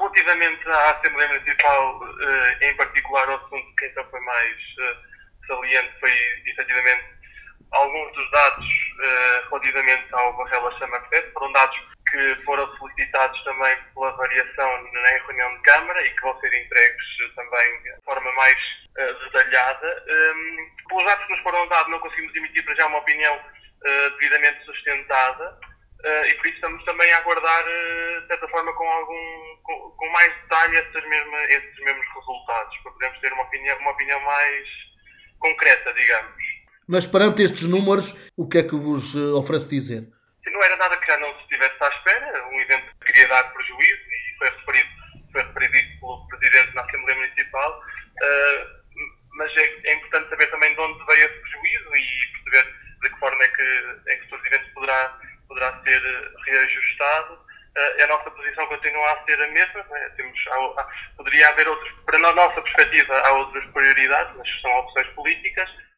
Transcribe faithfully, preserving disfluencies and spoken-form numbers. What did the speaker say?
relativamente à Assembleia Municipal, em particular, o assunto que então foi mais saliente foi, efetivamente, alguns dos dados relativamente ao Varela Chama-Fé, foram dados que foram solicitados também pela variação na reunião de Câmara e que vão ser entregues também de forma mais uh, detalhada. Um, pelos dados que nos foram dados, não conseguimos emitir para já uma opinião uh, devidamente sustentada uh, e por isso estamos também a aguardar, uh, de certa forma, com, algum, com, com mais detalhe esses mesmos, esses mesmos resultados, para podermos ter uma opinião, uma opinião mais concreta, digamos. Mas perante estes números, o que é que vos uh, oferece dizer? Não era nada que já não se estivesse à espera, um evento que queria dar prejuízo e foi referido, foi referido isso pelo Presidente na Assembleia Municipal, uh, mas é, é importante saber também de onde veio esse prejuízo e perceber de que forma é que, é que o evento poderá, poderá ser reajustado. Uh, a nossa posição continua a ser a mesma, né? Temos, há, há, poderia haver outros, para a nossa perspectiva, há outras prioridades, mas são opções políticas.